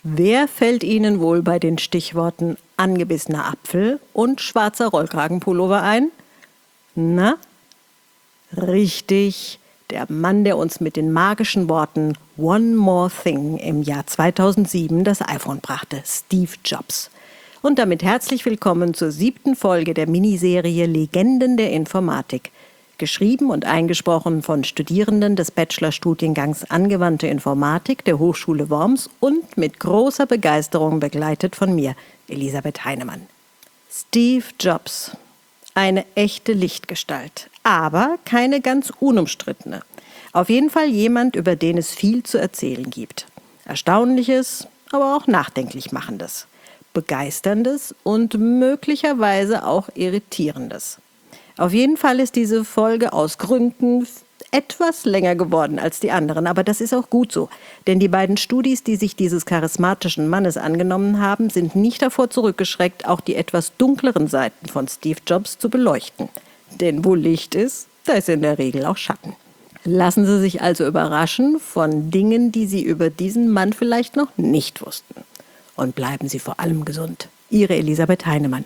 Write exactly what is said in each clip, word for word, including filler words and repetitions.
Wer fällt Ihnen wohl bei den Stichworten angebissener Apfel und schwarzer Rollkragenpullover ein? Na? Richtig, der Mann, der uns mit den magischen Worten One More Thing im Jahr zweitausendsieben das iPhone brachte, Steve Jobs. Und damit herzlich willkommen zur siebten Folge der Miniserie Legenden der Informatik. Geschrieben und eingesprochen von Studierenden des Bachelorstudiengangs Angewandte Informatik der Hochschule Worms und mit großer Begeisterung begleitet von mir, Elisabeth Heinemann. Steve Jobs. Eine echte Lichtgestalt, aber keine ganz unumstrittene. Auf jeden Fall jemand, über den es viel zu erzählen gibt. Erstaunliches, aber auch nachdenklich machendes. Begeisterndes und möglicherweise auch irritierendes. Auf jeden Fall ist diese Folge aus Gründen etwas länger geworden als die anderen, aber das ist auch gut so. Denn die beiden Studis, die sich dieses charismatischen Mannes angenommen haben, sind nicht davor zurückgeschreckt, auch die etwas dunkleren Seiten von Steve Jobs zu beleuchten. Denn wo Licht ist, da ist in der Regel auch Schatten. Lassen Sie sich also überraschen von Dingen, die Sie über diesen Mann vielleicht noch nicht wussten. Und bleiben Sie vor allem gesund. Ihre Elisabeth Heinemann.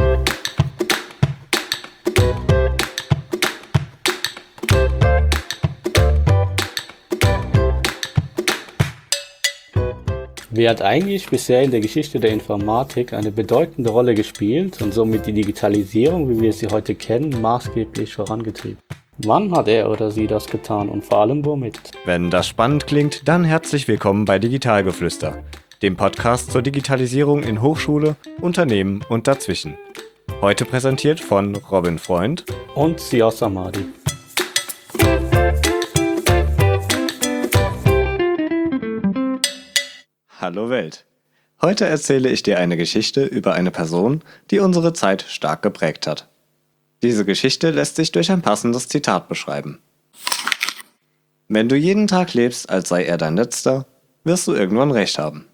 Wer hat eigentlich bisher in der Geschichte der Informatik eine bedeutende Rolle gespielt und somit die Digitalisierung, wie wir sie heute kennen, maßgeblich vorangetrieben? Wann hat er oder sie das getan und vor allem womit? Wenn das spannend klingt, dann herzlich willkommen bei Digitalgeflüster, dem Podcast zur Digitalisierung in Hochschule, Unternehmen und dazwischen. Heute präsentiert von Robin Freund und Sios Samadi. Hallo Welt! Heute erzähle ich dir eine Geschichte über eine Person, die unsere Zeit stark geprägt hat. Diese Geschichte lässt sich durch ein passendes Zitat beschreiben. Wenn du jeden Tag lebst, als sei er dein letzter, wirst du irgendwann recht haben.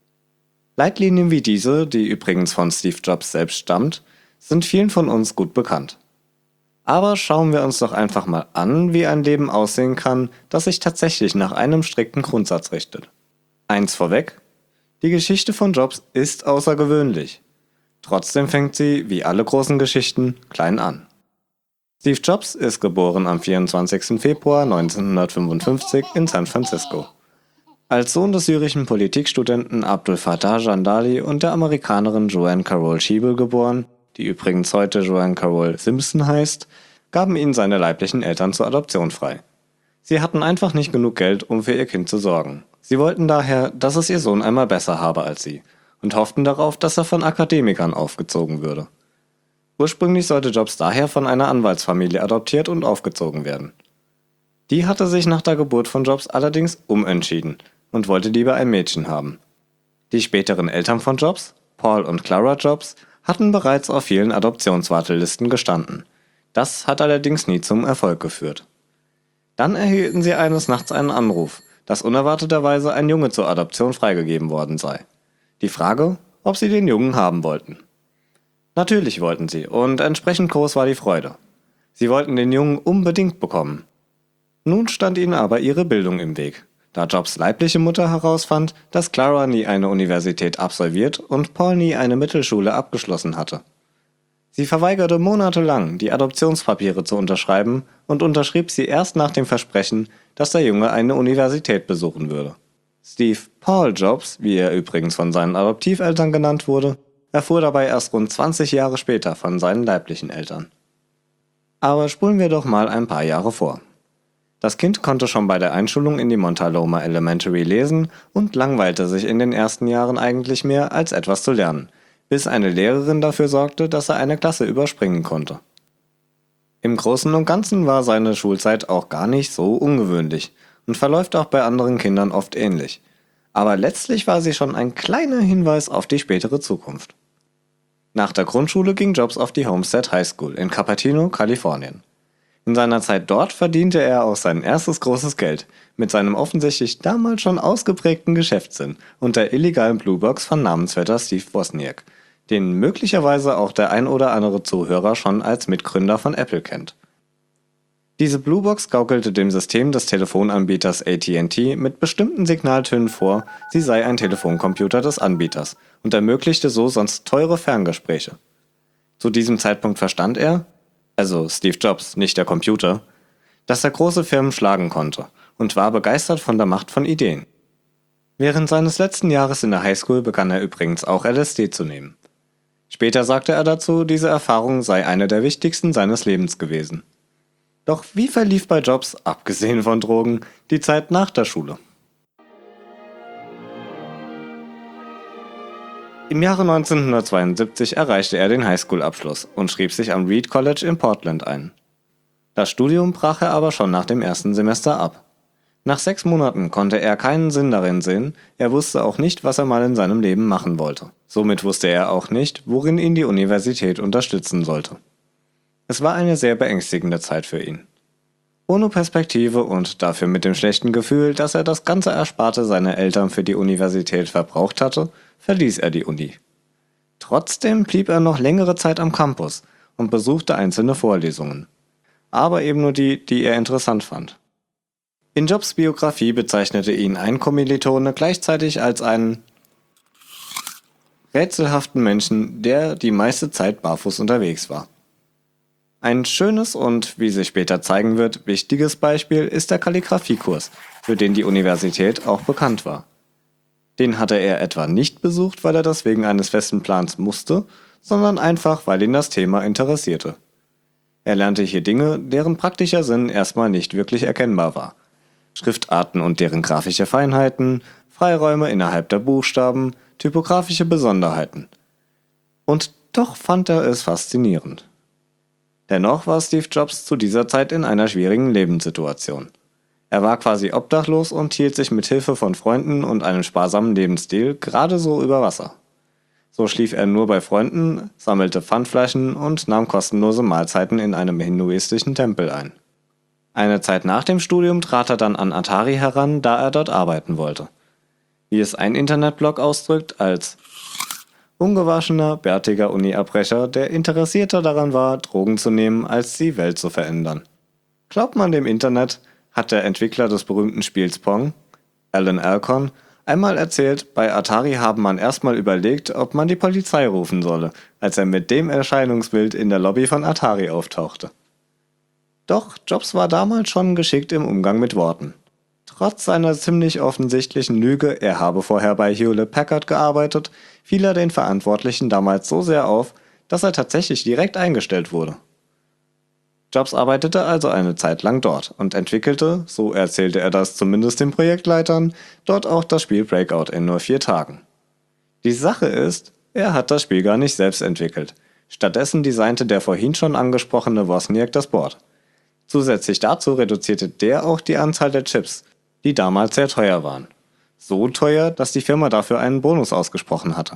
Leitlinien wie diese, die übrigens von Steve Jobs selbst stammt, sind vielen von uns gut bekannt. Aber schauen wir uns doch einfach mal an, wie ein Leben aussehen kann, das sich tatsächlich nach einem strikten Grundsatz richtet. Eins vorweg, die Geschichte von Jobs ist außergewöhnlich. Trotzdem fängt sie, wie alle großen Geschichten, klein an. Steve Jobs ist geboren am vierundzwanzigsten Februar neunzehnhundertfünfundfünfzig in San Francisco. Als Sohn des syrischen Politikstudenten Abdul Fattah Jandali und der Amerikanerin Joanne Carol Schiebel geboren, die übrigens heute Joanne Carol Simpson heißt, gaben ihn seine leiblichen Eltern zur Adoption frei. Sie hatten einfach nicht genug Geld, um für ihr Kind zu sorgen. Sie wollten daher, dass es ihr Sohn einmal besser habe als sie und hofften darauf, dass er von Akademikern aufgezogen würde. Ursprünglich sollte Jobs daher von einer Anwaltsfamilie adoptiert und aufgezogen werden. Die hatte sich nach der Geburt von Jobs allerdings umentschieden und wollte lieber ein Mädchen haben. Die späteren Eltern von Jobs, Paul und Clara Jobs, hatten bereits auf vielen Adoptionswartelisten gestanden. Das hat allerdings nie zum Erfolg geführt. Dann erhielten sie eines Nachts einen Anruf, dass unerwarteterweise ein Junge zur Adoption freigegeben worden sei. Die Frage, ob sie den Jungen haben wollten. Natürlich wollten sie, und entsprechend groß war die Freude. Sie wollten den Jungen unbedingt bekommen. Nun stand ihnen aber ihre Bildung im Weg, da Jobs leibliche Mutter herausfand, dass Clara nie eine Universität absolviert und Paul nie eine Mittelschule abgeschlossen hatte. Sie verweigerte monatelang, die Adoptionspapiere zu unterschreiben und unterschrieb sie erst nach dem Versprechen, dass der Junge eine Universität besuchen würde. Steve Paul Jobs, wie er übrigens von seinen Adoptiveltern genannt wurde, erfuhr dabei erst rund zwanzig Jahre später von seinen leiblichen Eltern. Aber spulen wir doch mal ein paar Jahre vor. Das Kind konnte schon bei der Einschulung in die Montaloma Elementary lesen und langweilte sich in den ersten Jahren eigentlich mehr, als etwas zu lernen, bis eine Lehrerin dafür sorgte, dass er eine Klasse überspringen konnte. Im Großen und Ganzen war seine Schulzeit auch gar nicht so ungewöhnlich und verläuft auch bei anderen Kindern oft ähnlich. Aber letztlich war sie schon ein kleiner Hinweis auf die spätere Zukunft. Nach der Grundschule ging Jobs auf die Homestead High School in Cupertino, Kalifornien. In seiner Zeit dort verdiente er auch sein erstes großes Geld mit seinem offensichtlich damals schon ausgeprägten Geschäftssinn und der illegalen Bluebox von Namensvetter Steve Wozniak, den möglicherweise auch der ein oder andere Zuhörer schon als Mitgründer von Apple kennt. Diese Bluebox gaukelte dem System des Telefonanbieters A T and T mit bestimmten Signaltönen vor, sie sei ein Telefoncomputer des Anbieters und ermöglichte so sonst teure Ferngespräche. Zu diesem Zeitpunkt verstand er, also Steve Jobs, nicht der Computer, dass er große Firmen schlagen konnte und war begeistert von der Macht von Ideen. Während seines letzten Jahres in der Highschool begann er übrigens auch L S D zu nehmen. Später sagte er dazu, diese Erfahrung sei eine der wichtigsten seines Lebens gewesen. Doch wie verlief bei Jobs, abgesehen von Drogen, die Zeit nach der Schule? Im Jahre neunzehnhundertzweiundsiebzig erreichte er den Highschool-Abschluss und schrieb sich am Reed College in Portland ein. Das Studium brach er aber schon nach dem ersten Semester ab. Nach sechs Monaten konnte er keinen Sinn darin sehen, er wusste auch nicht, was er mal in seinem Leben machen wollte. Somit wusste er auch nicht, worin ihn die Universität unterstützen sollte. Es war eine sehr beängstigende Zeit für ihn. Ohne Perspektive und dafür mit dem schlechten Gefühl, dass er das ganze Ersparte seiner Eltern für die Universität verbraucht hatte, verließ er die Uni. Trotzdem blieb er noch längere Zeit am Campus und besuchte einzelne Vorlesungen. Aber eben nur die, die er interessant fand. In Jobs Biografie bezeichnete ihn ein Kommilitone gleichzeitig als einen rätselhaften Menschen, der die meiste Zeit barfuß unterwegs war. Ein schönes und, wie sich später zeigen wird, wichtiges Beispiel ist der Kalligrafiekurs, für den die Universität auch bekannt war. Den hatte er etwa nicht besucht, weil er das wegen eines festen Plans musste, sondern einfach, weil ihn das Thema interessierte. Er lernte hier Dinge, deren praktischer Sinn erstmal nicht wirklich erkennbar war. Schriftarten und deren grafische Feinheiten, Freiräume innerhalb der Buchstaben, typografische Besonderheiten. Und doch fand er es faszinierend. Dennoch war Steve Jobs zu dieser Zeit in einer schwierigen Lebenssituation. Er war quasi obdachlos und hielt sich mit Hilfe von Freunden und einem sparsamen Lebensstil gerade so über Wasser. So schlief er nur bei Freunden, sammelte Pfandflaschen und nahm kostenlose Mahlzeiten in einem hinduistischen Tempel ein. Eine Zeit nach dem Studium trat er dann an Atari heran, da er dort arbeiten wollte. Wie es ein Internetblog ausdrückt, als ungewaschener, bärtiger Uni-Abbrecher, der interessierter daran war, Drogen zu nehmen, als die Welt zu verändern. Glaubt man dem Internet, hat der Entwickler des berühmten Spiels Pong, Alan Alcorn, einmal erzählt, bei Atari habe man erstmal überlegt, ob man die Polizei rufen solle, als er mit dem Erscheinungsbild in der Lobby von Atari auftauchte. Doch Jobs war damals schon geschickt im Umgang mit Worten. Trotz seiner ziemlich offensichtlichen Lüge, er habe vorher bei Hewlett-Packard gearbeitet, fiel er den Verantwortlichen damals so sehr auf, dass er tatsächlich direkt eingestellt wurde. Jobs arbeitete also eine Zeit lang dort und entwickelte, so erzählte er das zumindest den Projektleitern, dort auch das Spiel Breakout in nur vier Tagen. Die Sache ist, er hat das Spiel gar nicht selbst entwickelt. Stattdessen designte der vorhin schon angesprochene Wozniak das Board. Zusätzlich dazu reduzierte der auch die Anzahl der Chips, die damals sehr teuer waren. So teuer, dass die Firma dafür einen Bonus ausgesprochen hatte.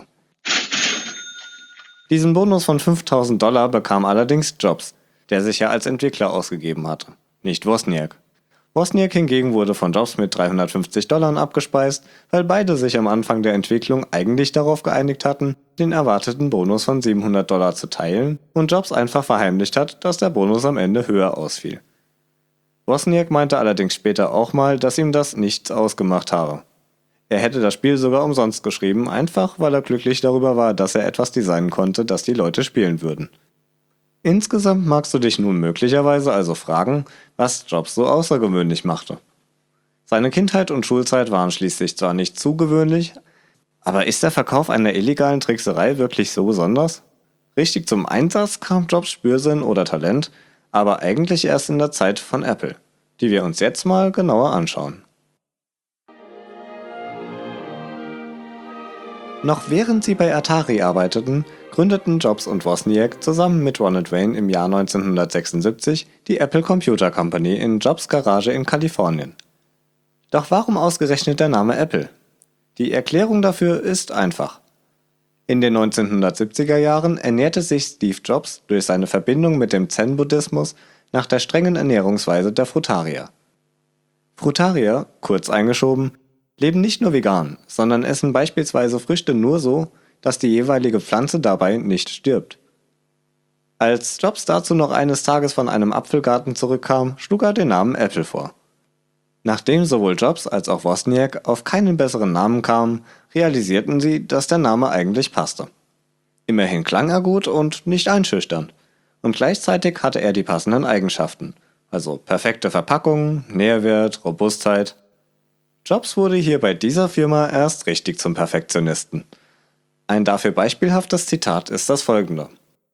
Diesen Bonus von fünftausend Dollar bekam allerdings Jobs, der sich ja als Entwickler ausgegeben hatte, nicht Wozniak. Wozniak hingegen wurde von Jobs mit dreihundertfünfzig Dollar abgespeist, weil beide sich am Anfang der Entwicklung eigentlich darauf geeinigt hatten, den erwarteten Bonus von siebenhundert Dollar zu teilen und Jobs einfach verheimlicht hat, dass der Bonus am Ende höher ausfiel. Wozniak meinte allerdings später auch mal, dass ihm das nichts ausgemacht habe. Er hätte das Spiel sogar umsonst geschrieben, einfach weil er glücklich darüber war, dass er etwas designen konnte, das die Leute spielen würden. Insgesamt magst du dich nun möglicherweise also fragen, was Jobs so außergewöhnlich machte. Seine Kindheit und Schulzeit waren schließlich zwar nicht zu gewöhnlich, aber ist der Verkauf einer illegalen Trickserei wirklich so besonders? Richtig zum Einsatz kam Jobs Spürsinn oder Talent, aber eigentlich erst in der Zeit von Apple, die wir uns jetzt mal genauer anschauen. Noch während sie bei Atari arbeiteten, gründeten Jobs und Wozniak zusammen mit Ronald Wayne im Jahr neunzehnhundertsechsundsiebzig die Apple Computer Company in Jobs Garage in Kalifornien. Doch warum ausgerechnet der Name Apple? Die Erklärung dafür ist einfach. In den neunzehnhundertsiebziger Jahren ernährte sich Steve Jobs durch seine Verbindung mit dem Zen-Buddhismus nach der strengen Ernährungsweise der Frutarier. Frutarier, kurz eingeschoben, leben nicht nur vegan, sondern essen beispielsweise Früchte nur so, dass die jeweilige Pflanze dabei nicht stirbt. Als Jobs dazu noch eines Tages von einem Apfelgarten zurückkam, schlug er den Namen Apple vor. Nachdem sowohl Jobs als auch Wozniak auf keinen besseren Namen kamen, realisierten sie, dass der Name eigentlich passte. Immerhin klang er gut und nicht einschüchternd. Und gleichzeitig hatte er die passenden Eigenschaften, also perfekte Verpackung, Nährwert, Robustheit. Jobs wurde hier bei dieser Firma erst richtig zum Perfektionisten. Ein dafür beispielhaftes Zitat ist das folgende: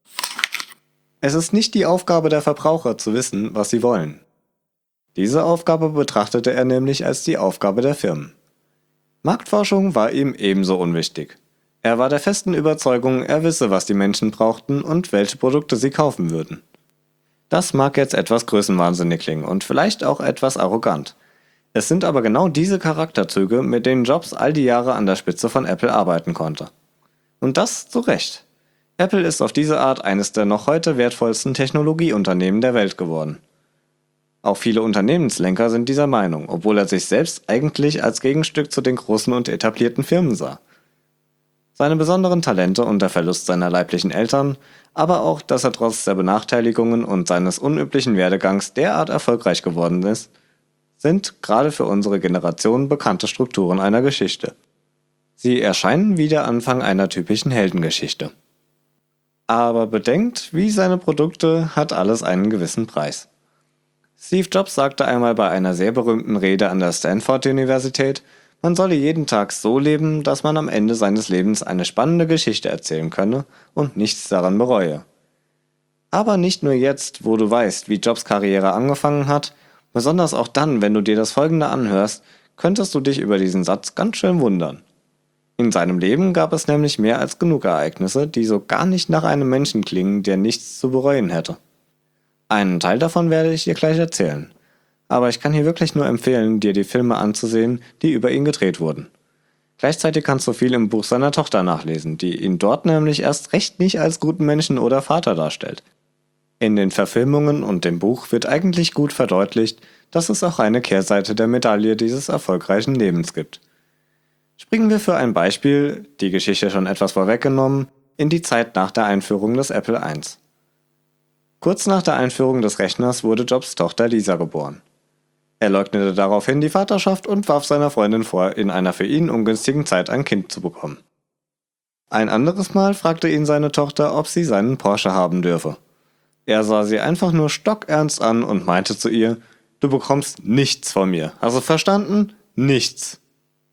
Es ist nicht die Aufgabe der Verbraucher zu wissen, was sie wollen. Diese Aufgabe betrachtete er nämlich als die Aufgabe der Firmen. Marktforschung war ihm ebenso unwichtig. Er war der festen Überzeugung, er wisse, was die Menschen brauchten und welche Produkte sie kaufen würden. Das mag jetzt etwas größenwahnsinnig klingen und vielleicht auch etwas arrogant. Es sind aber genau diese Charakterzüge, mit denen Jobs all die Jahre an der Spitze von Apple arbeiten konnte. Und das zu Recht. Apple ist auf diese Art eines der noch heute wertvollsten Technologieunternehmen der Welt geworden. Auch viele Unternehmenslenker sind dieser Meinung, obwohl er sich selbst eigentlich als Gegenstück zu den großen und etablierten Firmen sah. Seine besonderen Talente und der Verlust seiner leiblichen Eltern, aber auch, dass er trotz der Benachteiligungen und seines unüblichen Werdegangs derart erfolgreich geworden ist, sind gerade für unsere Generation bekannte Strukturen einer Geschichte. Sie erscheinen wie der Anfang einer typischen Heldengeschichte. Aber bedenkt, wie seine Produkte, hat alles einen gewissen Preis. Steve Jobs sagte einmal bei einer sehr berühmten Rede an der Stanford-Universität, man solle jeden Tag so leben, dass man am Ende seines Lebens eine spannende Geschichte erzählen könne und nichts daran bereue. Aber nicht nur jetzt, wo du weißt, wie Jobs Karriere angefangen hat, besonders auch dann, wenn du dir das Folgende anhörst, könntest du dich über diesen Satz ganz schön wundern. In seinem Leben gab es nämlich mehr als genug Ereignisse, die so gar nicht nach einem Menschen klingen, der nichts zu bereuen hätte. Einen Teil davon werde ich dir gleich erzählen. Aber ich kann hier wirklich nur empfehlen, dir die Filme anzusehen, die über ihn gedreht wurden. Gleichzeitig kannst du viel im Buch seiner Tochter nachlesen, die ihn dort nämlich erst recht nicht als guten Menschen oder Vater darstellt. In den Verfilmungen und dem Buch wird eigentlich gut verdeutlicht, dass es auch eine Kehrseite der Medaille dieses erfolgreichen Lebens gibt. Springen wir für ein Beispiel, die Geschichte schon etwas vorweggenommen, in die Zeit nach der Einführung des Apple eins. Kurz nach der Einführung des Rechners wurde Jobs Tochter Lisa geboren. Er leugnete daraufhin die Vaterschaft und warf seiner Freundin vor, in einer für ihn ungünstigen Zeit ein Kind zu bekommen. Ein anderes Mal fragte ihn seine Tochter, ob sie seinen Porsche haben dürfe. Er sah sie einfach nur stockernst an und meinte zu ihr, du bekommst nichts von mir. Hast du verstanden? Nichts.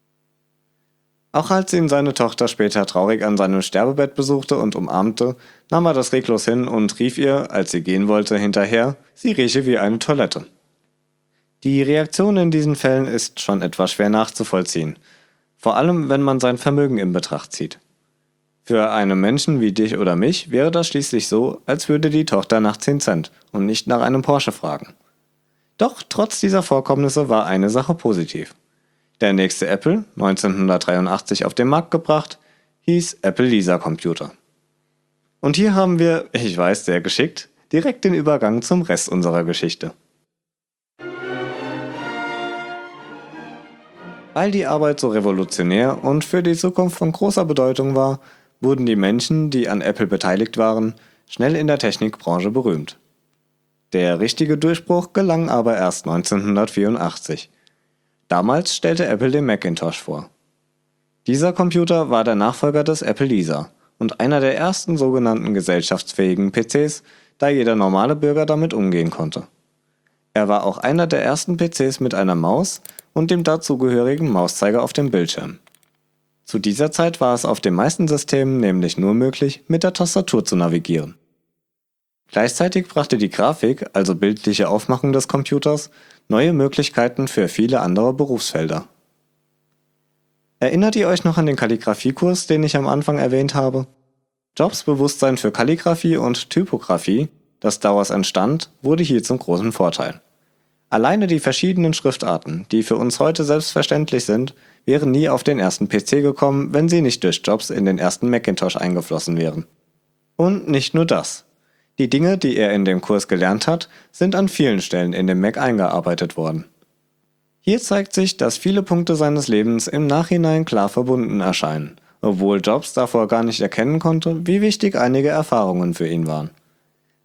Auch als ihn seine Tochter später traurig an seinem Sterbebett besuchte und umarmte, nahm er das reglos hin und rief ihr, als sie gehen wollte, hinterher, sie rieche wie eine Toilette. Die Reaktion in diesen Fällen ist schon etwas schwer nachzuvollziehen, vor allem wenn man sein Vermögen in Betracht zieht. Für einen Menschen wie dich oder mich wäre das schließlich so, als würde die Tochter nach zehn Cent und nicht nach einem Porsche fragen. Doch trotz dieser Vorkommnisse war eine Sache positiv. Der nächste Apple, neunzehnhundertdreiundachtzig auf den Markt gebracht, hieß Apple Lisa Computer. Und hier haben wir, ich weiß, sehr geschickt, direkt den Übergang zum Rest unserer Geschichte. Weil die Arbeit so revolutionär und für die Zukunft von großer Bedeutung war, wurden die Menschen, die an Apple beteiligt waren, schnell in der Technikbranche berühmt. Der richtige Durchbruch gelang aber erst neunzehnhundertvierundachtzig. Damals stellte Apple den Macintosh vor. Dieser Computer war der Nachfolger des Apple Lisa und einer der ersten sogenannten gesellschaftsfähigen P Cs, da jeder normale Bürger damit umgehen konnte. Er war auch einer der ersten P Cs mit einer Maus und dem dazugehörigen Mauszeiger auf dem Bildschirm. Zu dieser Zeit war es auf den meisten Systemen nämlich nur möglich, mit der Tastatur zu navigieren. Gleichzeitig brachte die Grafik, also bildliche Aufmachung des Computers, neue Möglichkeiten für viele andere Berufsfelder. Erinnert ihr euch noch an den Kalligrafiekurs, den ich am Anfang erwähnt habe? Jobs Bewusstsein für Kalligraphie und Typografie, das daraus entstand, wurde hier zum großen Vorteil. Alleine die verschiedenen Schriftarten, die für uns heute selbstverständlich sind, wären nie auf den ersten P C gekommen, wenn sie nicht durch Jobs in den ersten Macintosh eingeflossen wären. Und nicht nur das. Die Dinge, die er in dem Kurs gelernt hat, sind an vielen Stellen in dem Mac eingearbeitet worden. Hier zeigt sich, dass viele Punkte seines Lebens im Nachhinein klar verbunden erscheinen, obwohl Jobs davor gar nicht erkennen konnte, wie wichtig einige Erfahrungen für ihn waren.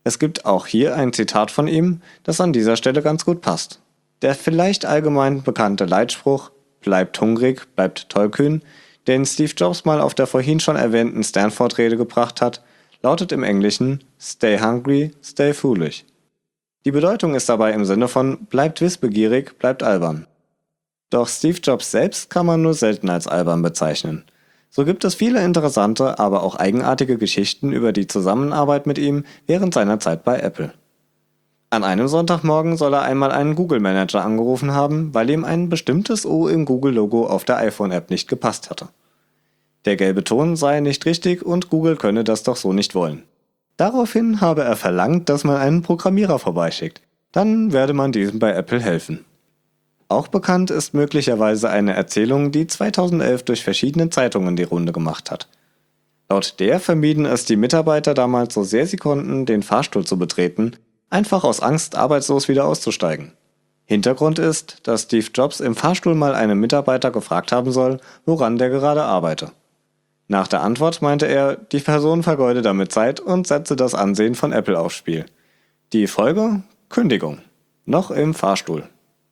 Es gibt auch hier ein Zitat von ihm, das an dieser Stelle ganz gut passt. Der vielleicht allgemein bekannte Leitspruch „Bleibt hungrig, bleibt tollkühn“, den Steve Jobs mal auf der vorhin schon erwähnten Stanford-Rede gebracht hat, lautet im Englischen „Stay hungry, stay foolish“. Die Bedeutung ist dabei im Sinne von „Bleibt wissbegierig, bleibt albern“. Doch Steve Jobs selbst kann man nur selten als albern bezeichnen. So gibt es viele interessante, aber auch eigenartige Geschichten über die Zusammenarbeit mit ihm während seiner Zeit bei Apple. An einem Sonntagmorgen soll er einmal einen Google-Manager angerufen haben, weil ihm ein bestimmtes O im Google-Logo auf der iPhone-App nicht gepasst hatte. Der gelbe Ton sei nicht richtig und Google könne das doch so nicht wollen. Daraufhin habe er verlangt, dass man einen Programmierer vorbeischickt. Dann werde man diesem bei Apple helfen. Auch bekannt ist möglicherweise eine Erzählung, die zweitausendelf durch verschiedene Zeitungen die Runde gemacht hat. Laut der vermieden es die Mitarbeiter damals so sehr sie konnten, den Fahrstuhl zu betreten, einfach aus Angst, arbeitslos wieder auszusteigen. Hintergrund ist, dass Steve Jobs im Fahrstuhl mal einen Mitarbeiter gefragt haben soll, woran der gerade arbeite. Nach der Antwort meinte er, die Person vergeude damit Zeit und setze das Ansehen von Apple aufs Spiel. Die Folge? Kündigung. Noch im Fahrstuhl.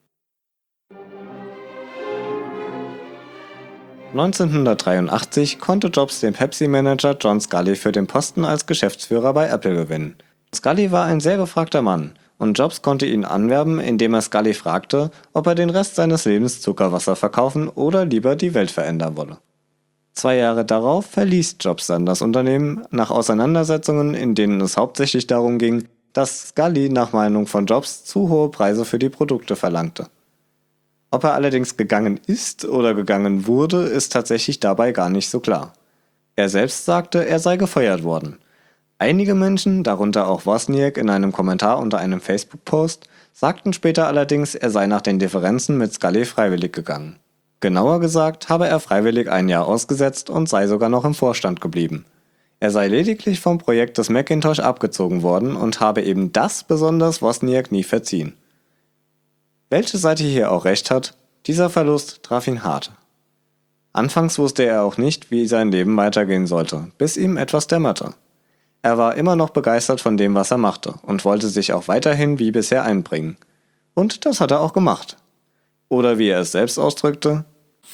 neunzehnhundertdreiundachtzig konnte Jobs den Pepsi-Manager John Sculley für den Posten als Geschäftsführer bei Apple gewinnen. Sculley war ein sehr gefragter Mann und Jobs konnte ihn anwerben, indem er Sculley fragte, ob er den Rest seines Lebens Zuckerwasser verkaufen oder lieber die Welt verändern wolle. Zwei Jahre darauf verließ Jobs dann das Unternehmen nach Auseinandersetzungen, in denen es hauptsächlich darum ging, dass Sculley nach Meinung von Jobs zu hohe Preise für die Produkte verlangte. Ob er allerdings gegangen ist oder gegangen wurde, ist tatsächlich dabei gar nicht so klar. Er selbst sagte, er sei gefeuert worden. Einige Menschen, darunter auch Wozniak in einem Kommentar unter einem Facebook-Post, sagten später allerdings, er sei nach den Differenzen mit Sculley freiwillig gegangen. Genauer gesagt habe er freiwillig ein Jahr ausgesetzt und sei sogar noch im Vorstand geblieben. Er sei lediglich vom Projekt des Macintosh abgezogen worden und habe eben das besonders Wozniak nie verziehen. Welche Seite hier auch recht hat, dieser Verlust traf ihn hart. Anfangs wusste er auch nicht, wie sein Leben weitergehen sollte, bis ihm etwas dämmerte. Er war immer noch begeistert von dem, was er machte und wollte sich auch weiterhin wie bisher einbringen. Und das hat er auch gemacht. Oder wie er es selbst ausdrückte: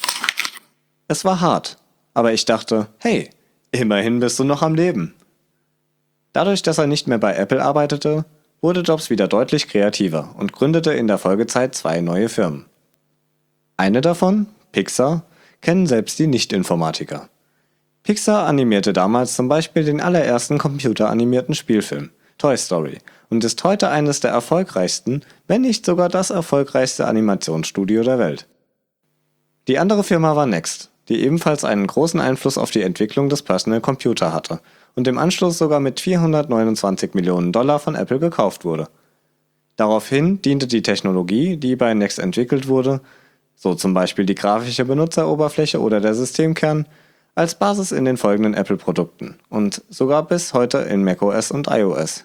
Es war hart, aber ich dachte, hey, immerhin bist du noch am Leben. Dadurch, dass er nicht mehr bei Apple arbeitete, wurde Jobs wieder deutlich kreativer und gründete in der Folgezeit zwei neue Firmen. Eine davon, Pixar, kennen selbst die Nicht-Informatiker. Pixar animierte damals zum Beispiel den allerersten computeranimierten Spielfilm, Toy Story, und ist heute eines der erfolgreichsten, wenn nicht sogar das erfolgreichste Animationsstudio der Welt. Die andere Firma war Next, die ebenfalls einen großen Einfluss auf die Entwicklung des Personal Computer hatte und im Anschluss sogar mit vierhundertneunundzwanzig Millionen Dollar von Apple gekauft wurde. Daraufhin diente die Technologie, die bei Next entwickelt wurde, so zum Beispiel die grafische Benutzeroberfläche oder der Systemkern, als Basis in den folgenden Apple-Produkten und sogar bis heute in macOS und iOS.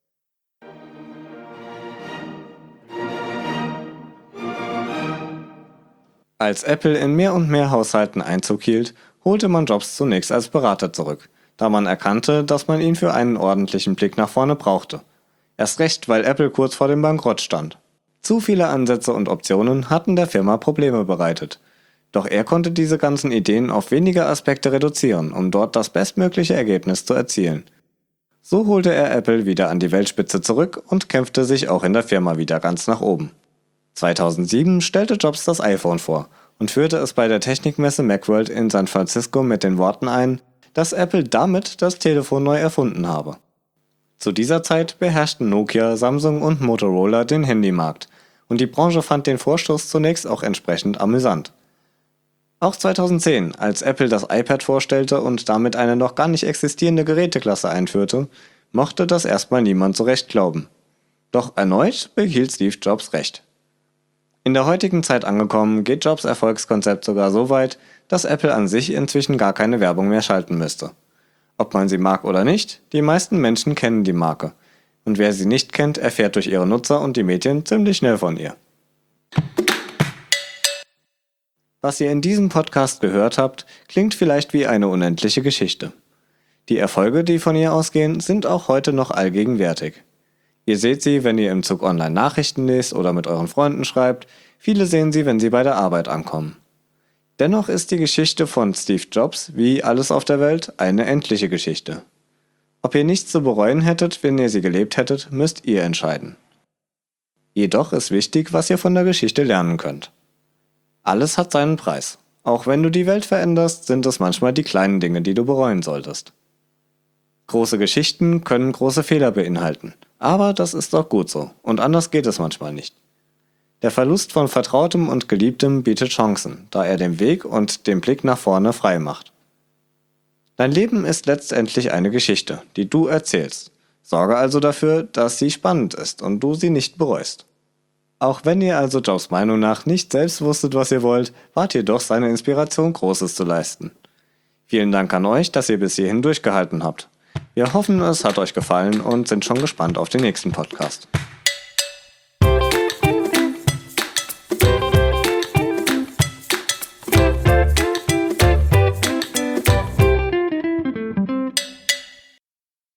Als Apple in mehr und mehr Haushalten Einzug hielt, holte man Jobs zunächst als Berater zurück, da man erkannte, dass man ihn für einen ordentlichen Blick nach vorne brauchte. Erst recht, weil Apple kurz vor dem Bankrott stand. Zu viele Ansätze und Optionen hatten der Firma Probleme bereitet. Doch er konnte diese ganzen Ideen auf wenige Aspekte reduzieren, um dort das bestmögliche Ergebnis zu erzielen. So holte er Apple wieder an die Weltspitze zurück und kämpfte sich auch in der Firma wieder ganz nach oben. zweitausendsieben stellte Jobs das iPhone vor und führte es bei der Technikmesse Macworld in San Francisco mit den Worten ein, dass Apple damit das Telefon neu erfunden habe. Zu dieser Zeit beherrschten Nokia, Samsung und Motorola den Handymarkt und die Branche fand den Vorstoß zunächst auch entsprechend amüsant. Auch zweitausendzehn, als Apple das iPad vorstellte und damit eine noch gar nicht existierende Geräteklasse einführte, mochte das erstmal niemand so recht glauben. Doch erneut behielt Steve Jobs recht. In der heutigen Zeit angekommen, geht Jobs' Erfolgskonzept sogar so weit, dass Apple an sich inzwischen gar keine Werbung mehr schalten müsste. Ob man sie mag oder nicht, die meisten Menschen kennen die Marke. Und wer sie nicht kennt, erfährt durch ihre Nutzer und die Medien ziemlich schnell von ihr. Was ihr in diesem Podcast gehört habt, klingt vielleicht wie eine unendliche Geschichte. Die Erfolge, die von ihr ausgehen, sind auch heute noch allgegenwärtig. Ihr seht sie, wenn ihr im Zug online Nachrichten lest oder mit euren Freunden schreibt. Viele sehen sie, wenn sie bei der Arbeit ankommen. Dennoch ist die Geschichte von Steve Jobs, wie alles auf der Welt, eine endliche Geschichte. Ob ihr nichts zu bereuen hättet, wenn ihr sie gelebt hättet, müsst ihr entscheiden. Jedoch ist wichtig, was ihr von der Geschichte lernen könnt. Alles hat seinen Preis. Auch wenn du die Welt veränderst, sind es manchmal die kleinen Dinge, die du bereuen solltest. Große Geschichten können große Fehler beinhalten, aber das ist auch gut so und anders geht es manchmal nicht. Der Verlust von Vertrautem und Geliebtem bietet Chancen, da er den Weg und den Blick nach vorne frei macht. Dein Leben ist letztendlich eine Geschichte, die du erzählst. Sorge also dafür, dass sie spannend ist und du sie nicht bereust. Auch wenn ihr also Jobs Meinung nach nicht selbst wusstet, was ihr wollt, wart ihr doch seine Inspiration, Großes zu leisten. Vielen Dank an euch, dass ihr bis hierhin durchgehalten habt. Wir hoffen, es hat euch gefallen und sind schon gespannt auf den nächsten Podcast.